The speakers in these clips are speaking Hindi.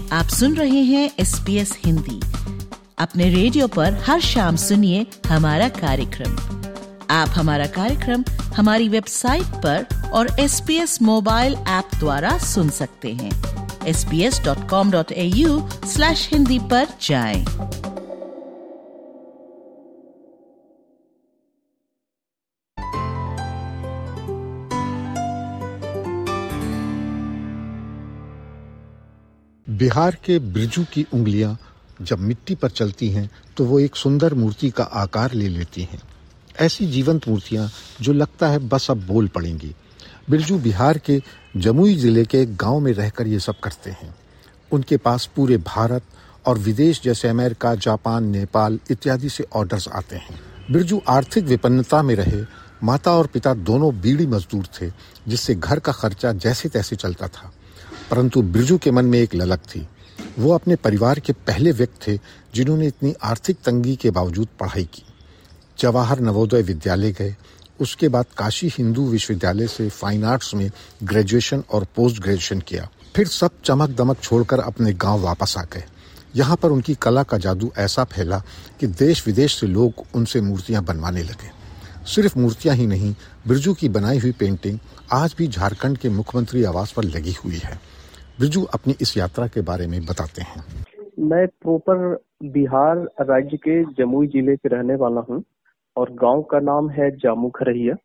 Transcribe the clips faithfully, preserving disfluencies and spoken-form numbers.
आप सुन रहे हैं एस बी एस हिंदी। अपने रेडियो पर हर शाम सुनिए हमारा कार्यक्रम। आप हमारा कार्यक्रम हमारी वेबसाइट पर और S B S mobile app द्वारा सुन सकते हैं। S B S dot com dot A U slash Hindi पर जाएं। बिहार के बिरजू की उंगलियां जब मिट्टी पर चलती हैं तो वो एक सुंदर मूर्ति का आकार ले लेती हैं। ऐसी जीवंत मूर्तियां जो लगता है बस अब बोल पड़ेंगी। बिरजू बिहार के जमुई जिले के एक गांव में रहकर ये सब करते हैं। उनके पास पूरे भारत और विदेश जैसे अमेरिका, जापान, नेपाल इत्यादि से ऑर्डर्स आते हैं। बिरजू आर्थिक विपन्नता में रहे। माता और पिता दोनों बीड़ी मजदूर थे, जिससे घर का खर्चा जैसे तैसे चलता था। परंतु बिरजू के मन में एक ललक थी। वो अपने परिवार के पहले व्यक्ति थे जिन्होंने इतनी आर्थिक तंगी के बावजूद पढ़ाई की। जवाहर नवोदय विद्यालय गए, उसके बाद काशी हिंदू विश्वविद्यालय से फाइन आर्ट्स में ग्रेजुएशन और पोस्ट ग्रेजुएशन किया। फिर सब चमक दमक छोड़कर अपने गांव वापस आ गए। यहाँ पर उनकी कला का जादू ऐसा फैला कि देश विदेश से लोग उनसे मूर्तियां बनवाने लगे। सिर्फ मूर्तियां ही नहीं, बिरजू की बनाई हुई पेंटिंग आज भी झारखंड के मुख्यमंत्री आवास पर लगी हुई है। बिरजू अपनी इस यात्रा के बारे में बताते हैं। मैं प्रॉपर बिहार राज्य के जमुई जिले के रहने वाला हूँ और गांव का नाम है जामू खरहिया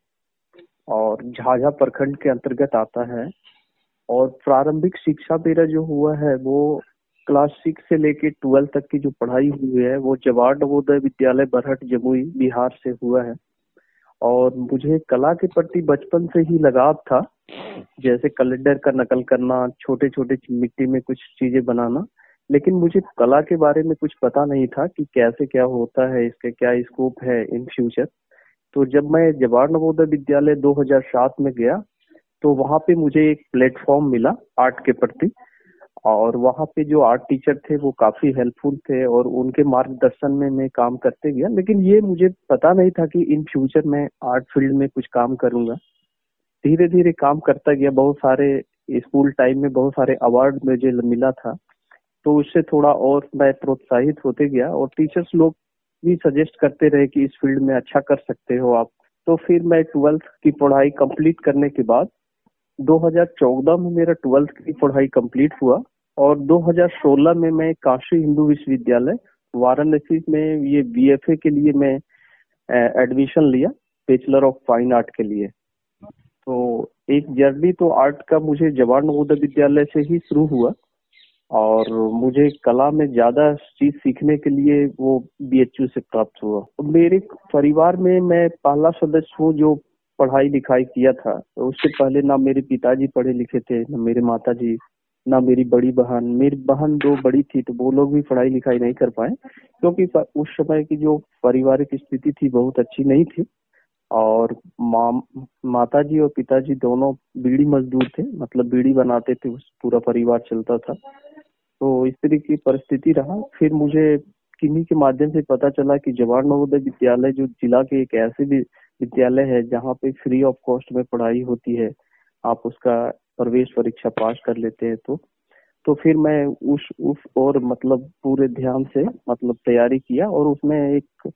और झाझा प्रखंड के अंतर्गत आता है। और प्रारंभिक शिक्षा मेरा जो हुआ है वो क्लास सिक्स से लेके ट्वेल्थ तक की जो पढ़ाई हुई है वो जवाहर नवोदय विद्यालय बरहट जमुई बिहार से हुआ है। और मुझे कला के प्रति बचपन से ही लगाव था, जैसे कैलेंडर का नकल करना, छोटे छोटे मिट्टी में कुछ चीजें बनाना। लेकिन मुझे कला के बारे में कुछ पता नहीं था कि कैसे क्या होता है, इसके क्या स्कोप है इन फ्यूचर। तो जब मैं जवाहर नवोदय विद्यालय दो हज़ार सात में गया तो वहाँ पे मुझे एक प्लेटफॉर्म मिला आर्ट के प्रति। और वहाँ पे जो आर्ट टीचर थे वो काफी हेल्पफुल थे और उनके मार्गदर्शन में मैं काम करते गया। लेकिन ये मुझे पता नहीं था कि इन फ्यूचर मैं आर्ट फील्ड में कुछ काम करूंगा। धीरे धीरे काम करता गया। बहुत सारे स्कूल टाइम में बहुत सारे अवार्ड मुझे मिला था, तो उससे थोड़ा और मैं प्रोत्साहित होते गया और टीचर्स लोग भी सजेस्ट करते रहे कि इस फील्ड में अच्छा कर सकते हो आप। तो फिर मैं ट्वेल्थ की पढ़ाई कंप्लीट करने के बाद दो हज़ार चौदह में मेरा ट्वेल्थ की पढ़ाई कंप्लीट हुआ और दो हज़ार सोलह में मैं काशी हिंदू विश्वविद्यालय वाराणसी में ये बी एफ ए के लिए मैं एडमिशन लिया, बैचलर ऑफ फाइन आर्ट के लिए। तो एक जर्नी तो आर्ट का मुझे जवाहर नवोदय विद्यालय से ही शुरू हुआ और मुझे कला में ज्यादा चीज सीखने के लिए वो बी एच यू से प्राप्त हुआ। मेरे परिवार में मैं पहला सदस्य हूँ जो पढ़ाई लिखाई किया था। तो उससे पहले ना मेरे पिताजी पढ़े लिखे थे, ना मेरे माताजी, ना मेरी बड़ी बहन। मेरी बहन दो बड़ी थी तो वो लोग भी पढ़ाई लिखाई नहीं कर पाए क्योंकि उस समय की जो पारिवारिक स्थिति थी बहुत अच्छी नहीं थी। और माँ माताजी और पिताजी दोनों बीड़ी मजदूर थे, मतलब बीड़ी बनाते थे, उस पूरा परिवार चलता था। तो इस तरह की परिस्थिति रहा। फिर मुझे किन्हीं के माध्यम से पता चला कि जवाहर नवोदय विद्यालय जो जिला के एक ऐसे भी विद्यालय है जहाँ पे फ्री ऑफ कॉस्ट में पढ़ाई होती है, आप उसका प्रवेश परीक्षा पास कर लेते हैं। तो तो फिर मैं उस उस और मतलब पूरे ध्यान से मतलब तैयारी किया और उसमें एक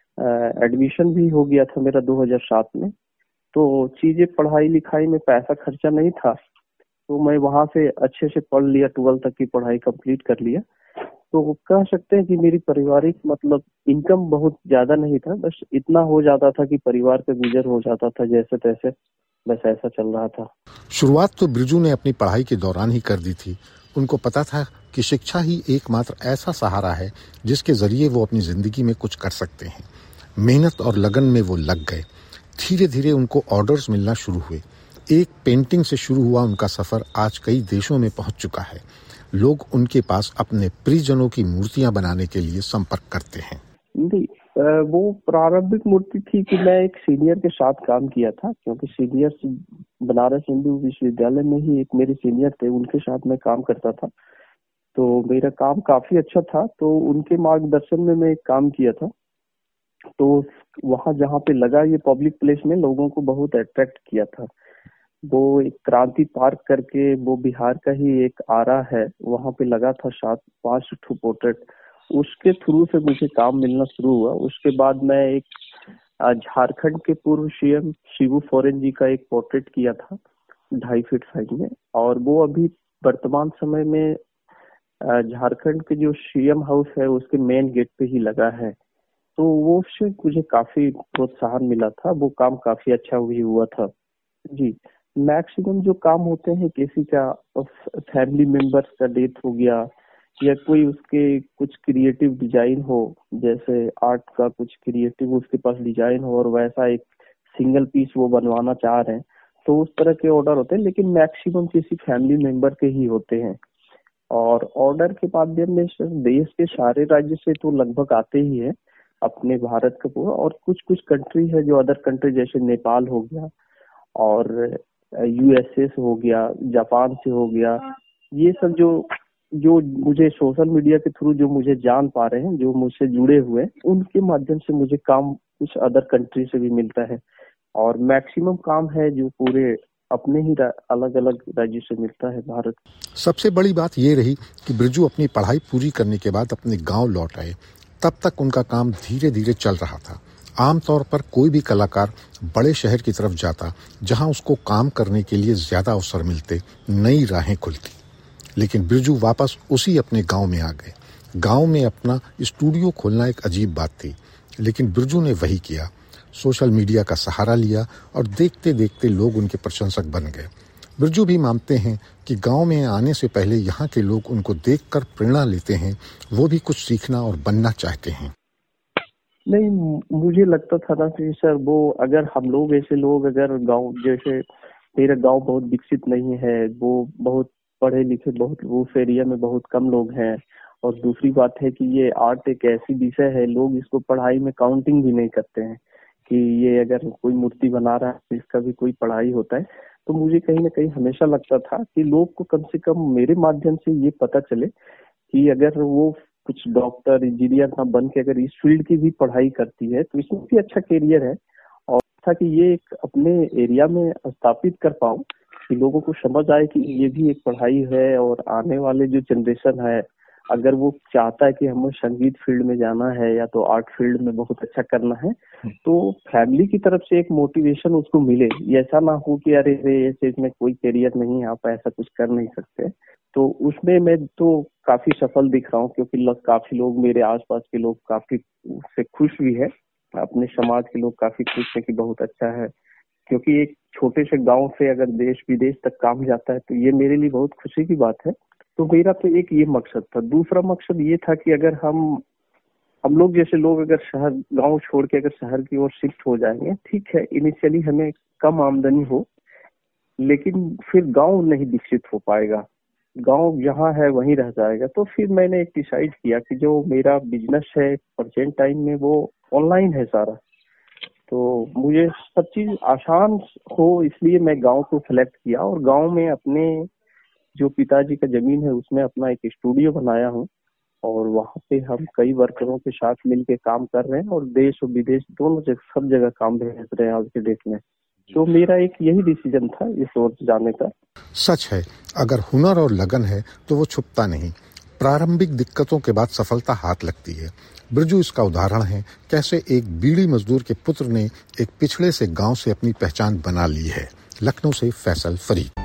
एडमिशन भी हो गया था मेरा दो हज़ार सात में। तो चीजें पढ़ाई लिखाई में पैसा खर्चा नहीं था तो मैं वहां से अच्छे से पढ़ लिया, ट्वेल्थ तक की पढ़ाई कंप्लीट कर लिया। तो कह सकते हैं कि मेरी पारिवारिक मतलब इनकम बहुत ज्यादा नहीं था, बस इतना हो जाता था कि परिवार पे गुजर हो जाता था जैसे तैसे, बस ऐसा चल रहा था। शुरुआत तो बिरजू ने अपनी पढ़ाई के दौरान ही कर दी थी। उनको पता था कि शिक्षा ही एकमात्र ऐसा सहारा है जिसके जरिए वो अपनी जिंदगी में कुछ कर सकते हैं। मेहनत और लगन में वो लग गए। धीरे धीरे उनको ऑर्डर्स मिलना शुरू हुए। एक पेंटिंग से शुरू हुआ उनका सफर आज कई देशों में पहुंच चुका है। लोग उनके पास अपने प्रियजनों की मूर्तियां बनाने के लिए संपर्क करते हैं। वो प्रारंभिक मूर्ति थी कि मैं एक सीनियर के साथ काम किया था, क्योंकि सीनियर बनारस हिंदू विश्वविद्यालय में ही एक मेरे सीनियर थे, उनके साथ मैं काम करता था। तो मेरा काम काफी अच्छा था, तो उनके मार्गदर्शन में मैं एक काम किया था। तो वहां जहाँ पे लगा ये पब्लिक प्लेस में लोगों को बहुत अट्रैक्ट किया था। वो एक क्रांति पार्क करके, वो बिहार का ही एक आरा है, वहां पे लगा था सात पांच ठो पोर्ट्रेट। उसके थ्रू से मुझे काम मिलना शुरू हुआ। उसके बाद मैं एक झारखंड के पूर्व सीएम शिबू सोरेन जी का एक पोर्ट्रेट किया था ढाई फीट साइज में, और वो अभी वर्तमान समय में झारखंड के जो सीएम हाउस है उसके मेन गेट पे ही लगा है। तो वो से मुझे काफी प्रोत्साहन मिला था, वो काम काफी अच्छा भी हुआ था जी। मैक्सिमम जो काम होते हैं, किसी का फैमिली मेंबर्स का डेथ हो गया या कोई उसके कुछ क्रिएटिव डिजाइन हो, जैसे आर्ट का कुछ क्रिएटिव उसके पास डिजाइन हो और वैसा एक सिंगल पीस वो बनवाना चाह रहे हैं, तो उस तरह के ऑर्डर होते हैं। लेकिन मैक्सिमम किसी फैमिली मेंबर के ही होते हैं। और ऑर्डर के माध्यम में देश के सारे राज्य से तो लगभग आते ही है अपने भारत का पूरा, और कुछ कुछ कंट्री है जो अदर कंट्री, जैसे नेपाल हो गया और यूएसए से हो गया, जापान से हो गया। ये सब जो जो मुझे सोशल मीडिया के थ्रू जो मुझे जान पा रहे हैं, जो मुझसे जुड़े हुए हैं, उनके माध्यम से मुझे काम कुछ अदर कंट्री से भी मिलता है। और मैक्सिमम काम है जो पूरे अपने ही अलग अलग राज्य से मिलता है भारत। सबसे बड़ी बात ये रही कि बिरजू अपनी पढ़ाई पूरी करने के बाद अपने गांव लौट आए। तब तक उनका काम धीरे धीरे चल रहा था। आमतौर पर कोई भी कलाकार बड़े शहर की तरफ जाता, जहां उसको काम करने के लिए ज्यादा अवसर मिलते, नई राहें खुलती। लेकिन बिरजू वापस उसी अपने गांव में आ गए। गांव में अपना स्टूडियो खोलना एक अजीब बात थी, लेकिन बिरजू ने वही किया। सोशल मीडिया का सहारा लिया और देखते देखते लोग उनके प्रशंसक बन गए। बिरजू भी मानते हैं कि गांव में आने से पहले यहाँ के लोग उनको देखकर प्रेरणा लेते हैं, वो भी कुछ सीखना और बनना चाहते हैं। नहीं, मुझे लगता था ना कि सर वो अगर हम लोग ऐसे लोग अगर गांव, जैसे मेरा गांव बहुत विकसित नहीं है, वो बहुत पढ़े लिखे बहुत उस एरिया में बहुत कम लोग हैं, और दूसरी बात है कि ये आर्ट एक ऐसी विषय है, लोग इसको पढ़ाई में काउंटिंग भी नहीं करते हैं कि ये अगर कोई मूर्ति बना रहा है तो इसका भी कोई पढ़ाई होता है। तो मुझे कहीं ना कहीं हमेशा लगता था कि लोग को कम से कम मेरे माध्यम से ये पता चले कि अगर वो कुछ डॉक्टर इंजीनियर ना बन के अगर इस फील्ड की भी पढ़ाई करती है तो इसमें भी अच्छा करियर है, और था कि ये एक अपने एरिया में स्थापित कर पाऊं कि लोगों को समझ आए कि ये भी एक पढ़ाई है। और आने वाले जो जनरेशन है, अगर वो चाहता है कि हमें संगीत फील्ड में जाना है या तो आर्ट फील्ड में बहुत अच्छा करना है, तो फैमिली की तरफ से एक मोटिवेशन उसको मिले। ऐसा ना हो कि अरे ऐसे इसमें कोई करियर नहीं है, आप ऐसा कुछ कर नहीं सकते। तो उसमें मैं तो काफी सफल दिख रहा हूँ, क्योंकि काफी लोग मेरे आसपास के लोग काफी से खुश भी है, अपने समाज के लोग काफी खुश है कि बहुत अच्छा है। क्योंकि एक छोटे से गाँव से अगर देश विदेश तक काम जाता है तो ये मेरे लिए बहुत खुशी की बात है। तो मेरा तो एक ये मकसद था। दूसरा मकसद ये था कि अगर हम हम लोग जैसे लोग अगर शहर गांव छोड़ के अगर शहर की ओर शिफ्ट हो जाएंगे, ठीक है इनिशियली हमें कम आमदनी हो, लेकिन फिर गांव नहीं विकसित हो पाएगा, गांव जहाँ है वहीं रह जाएगा। तो फिर मैंने एक डिसाइड किया कि जो मेरा बिजनेस है प्रेजेंट टाइम में वो ऑनलाइन है सारा, तो मुझे सब चीज आसान हो, इसलिए मैं गाँव को सेलेक्ट किया और गाँव में अपने जो पिताजी का जमीन है उसमें अपना एक स्टूडियो बनाया हूँ, और वहाँ पे हम कई वर्करों के साथ मिलके काम कर रहे हैं और देश और विदेश दोनों जगह सब जगह काम भेज रहे हैं आज के डेट में। तो मेरा एक यही डिसीजन था इस ओर जाने का। सच है, अगर हुनर और लगन है तो वो छुपता नहीं। प्रारंभिक दिक्कतों के बाद सफलता हाथ लगती है। बिरजू इसका उदाहरण है, कैसे एक बीड़ी मजदूर के पुत्र ने एक पिछड़े से गांव से अपनी पहचान बना ली है। लखनऊ से Faisal Farid.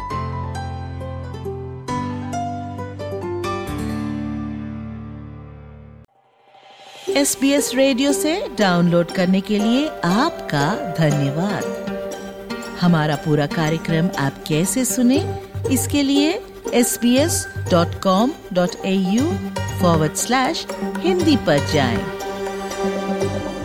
S B S radio से डाउनलोड करने के लिए आपका धन्यवाद। हमारा पूरा कार्यक्रम आप कैसे सुने, इसके लिए S B S dot com dot A U forward slash Hindi पर जाएं।